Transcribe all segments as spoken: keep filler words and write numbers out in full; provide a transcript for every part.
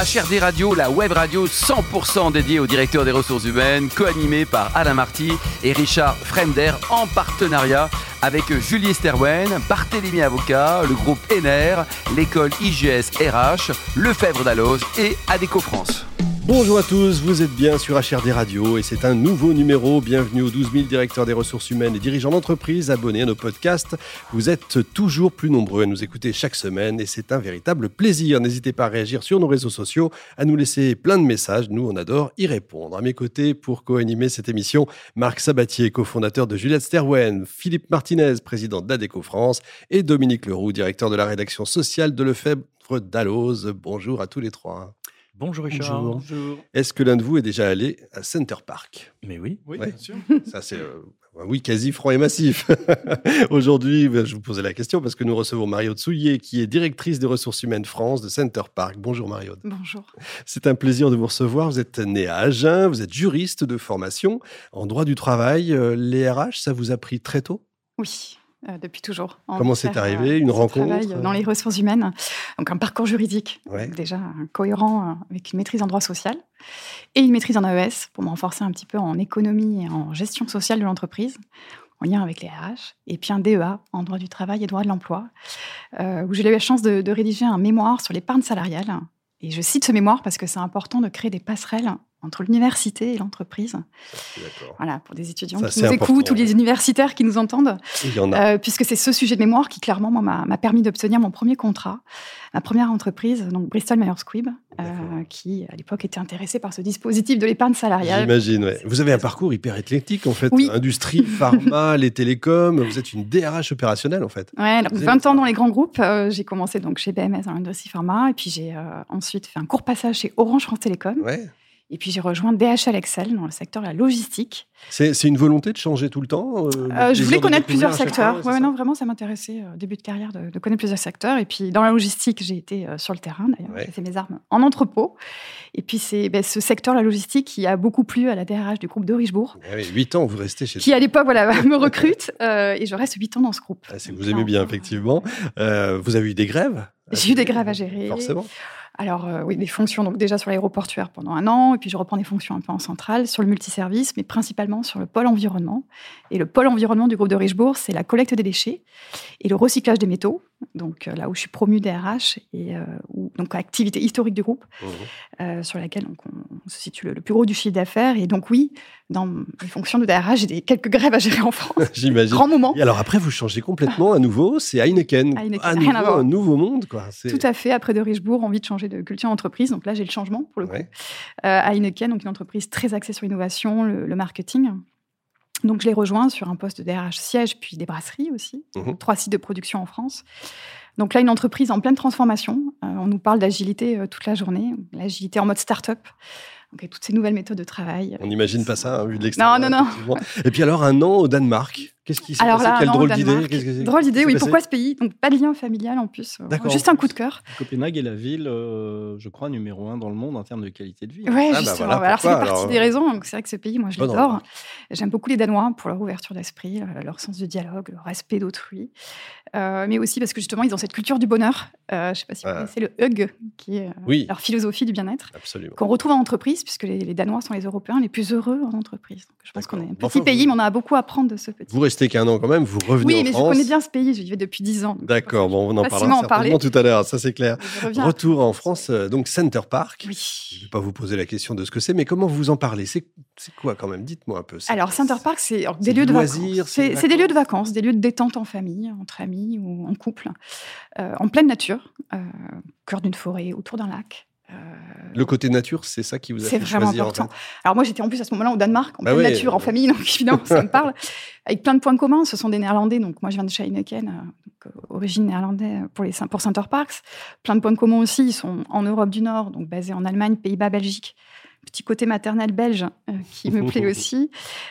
H R D Radio, la web radio cent pour cent dédiée au directeur des ressources humaines, co-animée par Alain Marty et Richard Fremder en partenariat avec Julie Sterwen, Barthélémy Avocat, le groupe Ener, l'école I G S R H, Lefebvre Dalloz et Adecco France. Bonjour à tous, vous êtes bien sur H R D Radio et c'est un nouveau numéro. Bienvenue aux douze mille directeurs des ressources humaines et dirigeants d'entreprise abonnés à nos podcasts. Vous êtes toujours plus nombreux à nous écouter chaque semaine et c'est un véritable plaisir. N'hésitez pas à réagir sur nos réseaux sociaux, à nous laisser plein de messages. Nous, on adore y répondre. À mes côtés, pour co-animer cette émission, Marc Sabatier, cofondateur de Juliette Sterwen, Philippe Martinez, président d'Adecco France et Dominique Leroux, directeur de la rédaction sociale de Lefebvre Dalloz. Bonjour à tous les trois. Bonjour Richard. Bonjour. Bonjour. Est-ce que l'un de vous est déjà allé à Center Parc ? Mais oui. Oui, ouais. bien sûr. Ça, c'est euh, un oui quasi franc et massif. Aujourd'hui, ben, je vous posais la question parce que nous recevons Marie-Aude Souillet, qui est directrice des ressources humaines France de Center Parc. Bonjour Marie-Aude. Bonjour. C'est un plaisir de vous recevoir. Vous êtes née à Agen, vous êtes juriste de formation en droit du travail. Euh, les R H, ça vous a pris très tôt ? Oui. Euh, depuis toujours. En Comment c'est arrivé ? Une rencontre ? Dans les ressources humaines. Donc un parcours juridique, ouais. déjà cohérent, avec une maîtrise en droit social et une maîtrise en A E S pour me renforcer un petit peu en économie et en gestion sociale de l'entreprise, en lien avec les R H. Et puis un D E A en droit du travail et droit de l'emploi, euh, où j'ai eu la chance de, de rédiger un mémoire sur l'épargne salariale. Et je cite ce mémoire parce que c'est important de créer des passerelles entre l'université et l'entreprise. D'accord. Voilà, pour des étudiants ça, qui nous important, écoutent, ouais. ou les universitaires qui nous entendent. Il y en a. Euh, puisque c'est ce sujet de mémoire qui, clairement, moi, m'a, m'a permis d'obtenir mon premier contrat, ma première entreprise, donc Bristol Myers Squibb, euh, qui, à l'époque, était intéressée par ce dispositif de l'épargne salariale. J'imagine, ouais. Vous avez un parcours hyper éclectique, en fait. Oui. Industrie, pharma, les télécoms. Vous êtes une D R H opérationnelle, en fait. Ouais, donc vingt ans dans les grands groupes. Euh, j'ai commencé donc chez B M S dans l'industrie pharma. Et puis, j'ai euh, ensuite fait un court passage chez Orange France Télécom. Ouais. Et puis, j'ai rejoint D H L Excel dans le secteur de la logistique. C'est, c'est une volonté de changer tout le temps euh, euh, Je voulais connaître plusieurs secteurs. Fois, ouais, non, vraiment, ça m'intéressait, euh, début de carrière, de, de connaître plusieurs secteurs. Et puis, dans la logistique, j'ai été euh, sur le terrain, d'ailleurs. Ouais. J'ai fait mes armes en entrepôt. Et puis, c'est ben, ce secteur, la logistique, qui a beaucoup plu à la D R H du groupe de Richebourg. Ah oui, huit ans, vous restez chez Qui, à l'époque, voilà, me recrute. Euh, et je reste huit ans dans ce groupe. Ah, c'est que vous aimez bien, effectivement. Euh, vous avez eu des grèves ? J'ai eu des grèves à gérer. Forcément. Alors, euh, oui, des fonctions, donc déjà sur l'aéroportuaire pendant un an, et puis je reprends des fonctions un peu en centrale, sur le multiservice, mais principalement sur le pôle environnement. Et le pôle environnement du groupe de Richebourg, c'est la collecte des déchets et le recyclage des métaux, donc euh, là où je suis promue D R H, et euh, où, donc activité historique du groupe, mmh. euh, sur laquelle donc, on, on se situe le, le plus gros du chiffre d'affaires. Et donc oui, dans les fonctions de D R H, j'ai des, quelques grèves à gérer en France. J'imagine. Grand moment. Et alors après, vous changez complètement à nouveau, c'est Heineken. Heineken. À nouveau, à un nouveau monde, quoi. C'est... Tout à fait. Après de Richebourg, envie de changer de culture entreprise. Donc là, j'ai le changement pour le coup. Ouais. Euh, Heineken, donc une entreprise très axée sur l'innovation, le, le marketing. Donc je l'ai rejoint sur un poste de D R H siège, puis des brasseries aussi. Mmh. Trois sites de production en France. Donc là, une entreprise en pleine transformation. Euh, on nous parle d'agilité euh, toute la journée, l'agilité en mode start-up. Donc, avec toutes ces nouvelles méthodes de travail. On n'imagine pas ça, hein, vu de l'extérieur. Non, non, non. Et puis alors, un an au Danemark. Qu'est-ce qui s'est alors passé là, Quelle non, drôle Danemark. d'idée. Qu'est-ce que c'est... Drôle d'idée, oui. Passé Pourquoi ce pays ? Donc, pas de lien familial en plus. D'accord. Juste un coup de cœur. Copenhague est la ville, euh, je crois, numéro un dans le monde en termes de qualité de vie. Oui, ah, justement. bah voilà, alors, c'est pourquoi, partie alors... des raisons. Donc, c'est vrai que ce pays, moi, je oh, l'adore. Non. J'aime beaucoup les Danois pour leur ouverture d'esprit, leur sens du dialogue, leur respect d'autrui. Euh, mais aussi parce que, justement, ils ont cette culture du bonheur. Euh, je ne sais pas si vous ah. connaissez le hug, qui est euh, oui. leur philosophie du bien-être. Absolument. Qu'on retrouve en entreprise, puisque les, les Danois sont les Européens les plus heureux en entreprise. Donc, je pense D'accord. qu'on est un petit enfin, pays, vous... mais on a beaucoup à apprendre de ce petit. Vous restez qu'un an quand même, vous revenez oui, en mais France. je connais bien ce pays, j'y vais depuis dix ans. D'accord, bon, on en parlera en certainement tout à l'heure, ça c'est clair. Retour après. en France, donc Center Parc. Oui. Je ne vais pas vous poser la question de ce que c'est, mais comment vous en parlez ? C'est, c'est quoi quand même ? Dites-moi un peu. C'est... Alors, Center Parc, c'est, alors, c'est des lieux de loisirs, vacances. C'est, c'est, c'est des lieux de vacances, des lieux de détente en famille, entre amis ou en couple, euh, en pleine nature, euh, au cœur d'une forêt, autour d'un lac. Euh... Le côté nature, c'est ça qui vous a c'est fait vraiment choisir important. en fait. Alors moi, j'étais en plus à ce moment-là au Danemark, en bah pleine oui, nature, euh... en famille, donc évidemment, ça me parle. Avec plein de points communs, ce sont des Néerlandais, donc moi je viens de chez Heineken, euh, donc, euh, origine néerlandaise pour, les, pour Center Parcs. Plein de points communs aussi, ils sont en Europe du Nord, donc basés en Allemagne, Pays-Bas, Belgique. Petit côté maternel belge euh, qui me plaît aussi.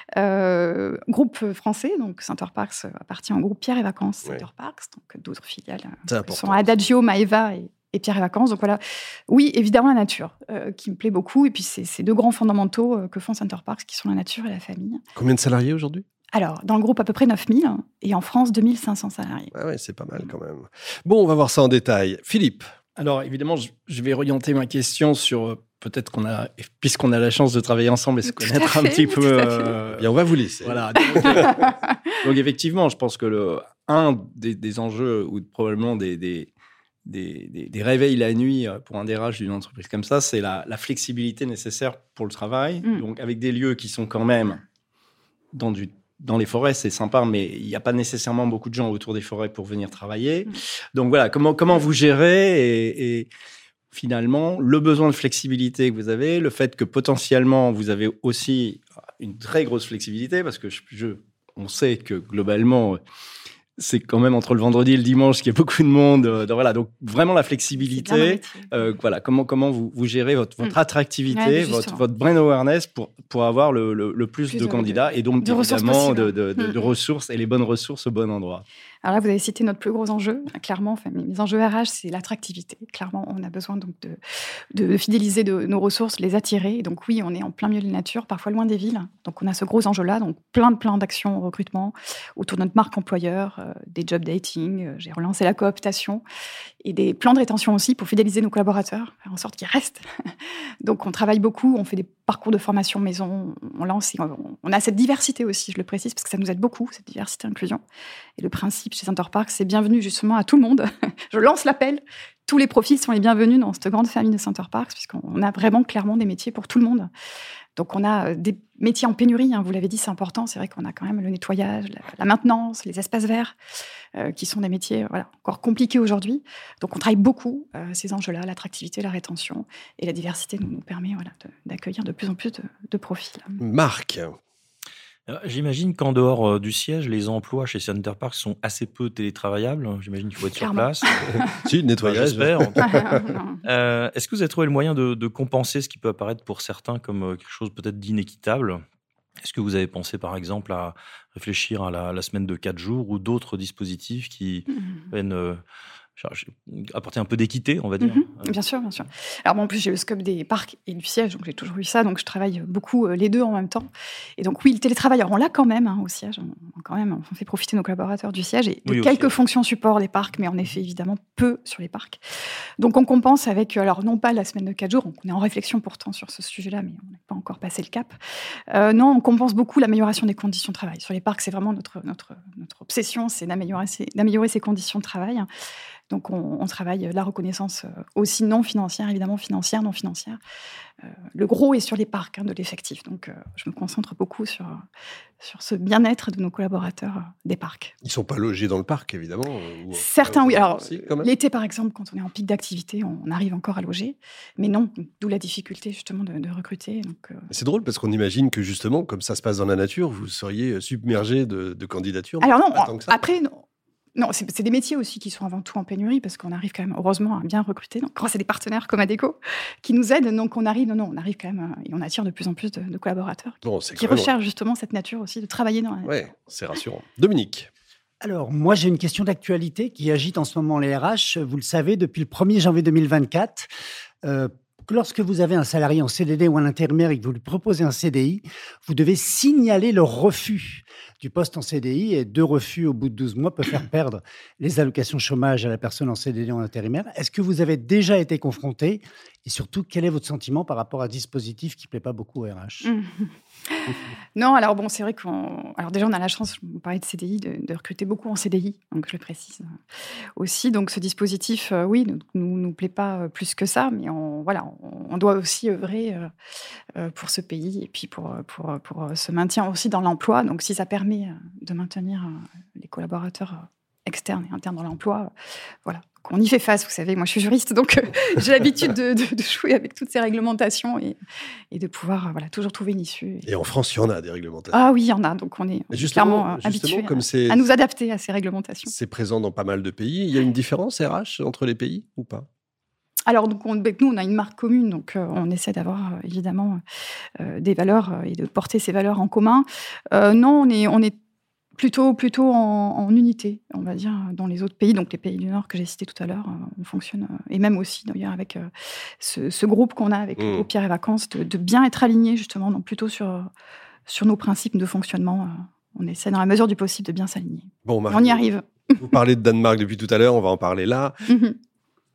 Euh, groupe français, donc Center Parcs appartient au groupe Pierre et Vacances Center ouais. Parcs, donc d'autres filiales euh, sont Adagio, Maeva et et Pierre et Vacances. Donc voilà, oui, évidemment la nature, euh, qui me plaît beaucoup. Et puis c'est ces deux grands fondamentaux euh, que font Center Parcs, qui sont la nature et la famille. Combien de salariés aujourd'hui ? Alors, dans le groupe, à peu près neuf mille, et en France, deux mille cinq cents salariés. Ah ouais, c'est pas mal quand même. Bon, on va voir ça en détail. Philippe, Alors, évidemment, je, je vais orienter ma question sur euh, peut-être qu'on a, puisqu'on a la chance de travailler ensemble et se Tout connaître à un fait, petit tout peu. à fait. euh, Bien, on va vous laisser. Voilà. Donc, euh, donc, effectivement, je pense que le, un des, des enjeux, ou probablement des, des, des, des, des réveils la nuit pour un D R H d'une entreprise comme ça, c'est la, la flexibilité nécessaire pour le travail. Mm. Donc, avec des lieux qui sont quand même dans du Dans les forêts, c'est sympa, mais il n'y a pas nécessairement beaucoup de gens autour des forêts pour venir travailler. Mm. Donc voilà, comment, comment vous gérez et, et finalement, le besoin de flexibilité que vous avez, le fait que potentiellement, vous avez aussi une très grosse flexibilité, parce que je, je, on sait que globalement, c'est quand même entre le vendredi et le dimanche qu'il y a beaucoup de monde. Euh, donc, voilà, donc vraiment la flexibilité. Euh, voilà, comment, comment vous, vous gérez votre, votre Mm. attractivité, Ouais, votre, votre brain awareness pour, pour avoir le, le, le plus, Plus de de- candidats et donc de ressources évidemment de, possibles. de, de, de Mm. ressources et les bonnes ressources au bon endroit. Alors là, vous avez cité notre plus gros enjeu, clairement. Enfin, mes enjeux R H, c'est l'attractivité. Clairement, on a besoin donc de, de fidéliser de, nos ressources, les attirer. Et donc oui, on est en plein milieu de la nature, parfois loin des villes. Donc on a ce gros enjeu-là. Donc plein de plans d'action au recrutement autour de notre marque employeur, euh, des job dating. Euh, j'ai relancé la cooptation et des plans de rétention aussi pour fidéliser nos collaborateurs, faire en sorte qu'ils restent. Donc on travaille beaucoup, on fait des parcours de formation maison, on lance, on, on a cette diversité aussi, je le précise, parce que ça nous aide beaucoup, cette diversité inclusion. Et le principe chez Center Parcs, c'est bienvenue justement à tout le monde. Je lance l'appel. Tous les profils sont les bienvenus dans cette grande famille de Center Parcs, puisqu'on a vraiment clairement des métiers pour tout le monde. Donc on a des métiers en pénurie, hein, vous l'avez dit, c'est important. C'est vrai qu'on a quand même le nettoyage, la, la maintenance, les espaces verts, euh, qui sont des métiers voilà, encore compliqués aujourd'hui. Donc on travaille beaucoup euh, ces enjeux-là, l'attractivité, la rétention et la diversité nous, nous permet voilà, de, d'accueillir de plus en plus de, de profils. Marc, Euh, J'imagine qu'en dehors euh, du siège, les emplois chez Center Parcs sont assez peu télétravaillables. J'imagine qu'il faut être Clairement. sur place. si, le Enfin, nettoyage. j'espère. en tout cas. Non. Euh, Est-ce que vous avez trouvé le moyen de, de compenser ce qui peut apparaître pour certains comme euh, quelque chose peut-être d'inéquitable? Est-ce que vous avez pensé par exemple à réfléchir à la, la semaine de quatre jours ou d'autres dispositifs qui viennent euh, chercher- apporter un peu d'équité, on va dire? Mhm, Euh, bien sûr, bien sûr. Alors moi, en plus, j'ai le scope des parcs et du siège, donc j'ai toujours eu ça, donc je travaille beaucoup euh, les deux en même temps. Et donc oui, le télétravail, alors on l'a quand même hein, au siège, on, on- quand même, on fait profiter nos collaborateurs du siège et de Oui, au quelques siège. fonctions support des parcs, mais en effet, évidemment, peu sur les parcs. Donc on compense avec, euh, alors non pas la semaine de quatre jours, on est en réflexion pourtant sur ce sujet-là, mais on n'a pas encore passé le cap. Euh, non, on compense beaucoup l'amélioration des conditions de travail. Sur les parcs, c'est vraiment notre, notre, notre obsession, c'est d'améliorer ces, d'améliorer ces conditions de travail. Donc, on, on travaille la reconnaissance euh, aussi non financière, évidemment financière, non financière. Euh, le gros est sur les parcs hein, de l'effectif. Donc, euh, je me concentre beaucoup sur, sur ce bien-être de nos collaborateurs euh, des parcs. Ils ne sont pas logés dans le parc, évidemment. ou- Certains, euh, oui. Alors, si, quand même. l'été, par exemple, quand on est en pic d'activité, on arrive encore à loger. Mais non, d'où la difficulté, justement, de, de recruter. Donc, euh, C'est drôle parce qu'on imagine que justement, comme ça se passe dans la nature, vous seriez submergé de, de candidatures. Alors non, Pas tant que ça. après, non. Non, c'est c'est des métiers aussi qui sont avant tout en pénurie parce qu'on arrive quand même, heureusement, à bien recruter. Donc, grâce à des partenaires comme Adecco qui nous aident, donc on arrive, non, non, on arrive quand même euh, et on attire de plus en plus de, de collaborateurs Bon, c'est qui quand même- recherchent justement cette nature aussi de travailler dans la nature. Ouais, c'est rassurant. Dominique, Alors, moi, j'ai une question d'actualité qui agite en ce moment les R H. Vous le savez, depuis le premier janvier deux mille vingt-quatre, euh, lorsque vous avez un salarié en C D D ou un intérimaire et que vous lui proposez un C D I, vous devez signaler le refus du poste en C D I et deux refus au bout de douze mois peuvent faire perdre les allocations chômage à la personne en C D D ou en intérimaire. Est-ce que vous avez déjà été confronté et surtout, quel est votre sentiment par rapport à un dispositif qui ne plaît pas beaucoup aux R H? Mmh. Non, alors bon, c'est vrai qu'on. Alors déjà, on a la chance, on parlait de C D I, de, de recruter beaucoup en C D I, donc je le précise aussi. Donc ce dispositif, euh, oui, ne nous, nous plaît pas plus que ça, mais on, voilà, on, on doit aussi œuvrer euh, euh, pour ce pays et puis pour, pour, pour ce maintien aussi dans l'emploi. Donc si ça permet de maintenir les collaborateurs externes et internes dans l'emploi, euh, voilà. On y fait face, vous savez, moi je suis juriste, donc euh, j'ai l'habitude de, de, de jouer avec toutes ces réglementations et, et de pouvoir euh, voilà, toujours trouver une issue. et en France, il y en a des réglementations. Ah oui, il y en a, donc on est, on est Justement- clairement euh, justement, habitué comme c'est- à, à nous adapter à ces réglementations. C'est présent dans pas mal de pays. Il y a une différence R H entre les pays ou pas? Alors, donc, on, ben, nous, on a une marque commune, donc euh, on essaie d'avoir euh, évidemment euh, des valeurs euh, et de porter ces valeurs en commun. Euh, non, on est, on est plutôt, plutôt en, en unité, on va dire, dans les autres pays. Donc, les pays du Nord que j'ai cités tout à l'heure, euh, on fonctionne, euh, et même aussi d'ailleurs avec euh, ce, ce groupe qu'on a avec Mmh. Au Pierre et Vacances, de, de bien être aligné justement, donc plutôt sur, sur nos principes de fonctionnement. Euh, on essaie, dans la mesure du possible, de bien s'aligner. Bon, Marc, On y arrive. Vous parlez de Danemark depuis tout à l'heure, on va en parler là. Mhm.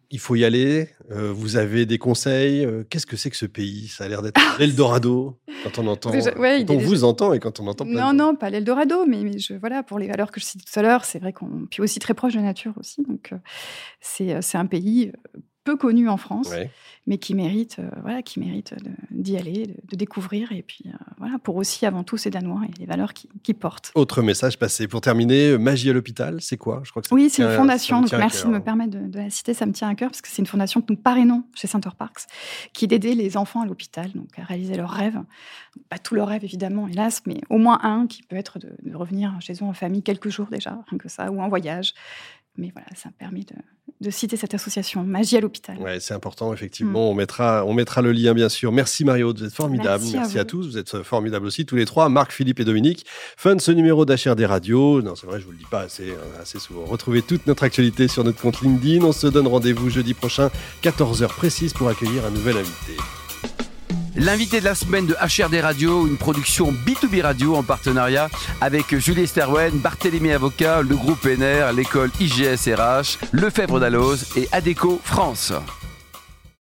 il faut y aller. Euh, vous avez des conseils. Euh, qu'est-ce que c'est que ce pays? Ça a l'air d'être l'Eldorado quand on entend, Déjà, ouais, quand on déjà... vous entend et quand on entend. Non, non, pas l'Eldorado, mais, mais je, voilà, pour les valeurs que je citais tout à l'heure, c'est vrai qu'on, puis aussi très proche de la nature aussi. Donc euh, c'est, c'est un pays peu connu en France, ouais. mais qui mérite, euh, voilà, qui mérite de, d'y aller, de, de découvrir, et puis euh, voilà, pour aussi avant tout ces Danois et les valeurs qu'ils qui portent. Autre message passé pour terminer, Magie à l'hôpital, c'est quoi? Je crois que ça oui, c'est tient, une fondation. Donc merci cœur, de me permettre de, de la citer, ça me tient à cœur parce que c'est une fondation que nous parrainons chez Center Parcs, qui est d'aider les enfants à l'hôpital, donc à réaliser leurs rêves. Pas tous leurs rêves évidemment, hélas, mais au moins un qui peut être de, de revenir chez eux en famille quelques jours déjà, rien que ça, ou en voyage. Mais voilà, ça me permet de, de citer cette association, Magie à l'hôpital. Ouais, c'est important, effectivement. Mm. On, mettra, on mettra le lien, bien sûr. Merci Mario, vous êtes formidable. Merci, Merci à, à tous, vous êtes formidables aussi, tous les trois. Marc, Philippe et Dominique. Fin de ce numéro d'H R D Radio. Non, c'est vrai, je vous le dis pas assez, assez souvent. Retrouvez toute notre actualité sur notre compte LinkedIn. On se donne rendez-vous jeudi prochain, quatorze heures précises, pour accueillir un nouvel invité. L'invité de la semaine de H R D Radio, une production B deux B Radio en partenariat avec Julie Sterwen, Barthélémy Avocat, le groupe N R, l'école I G S R H, Lefebvre d'Alloz et Adéco France.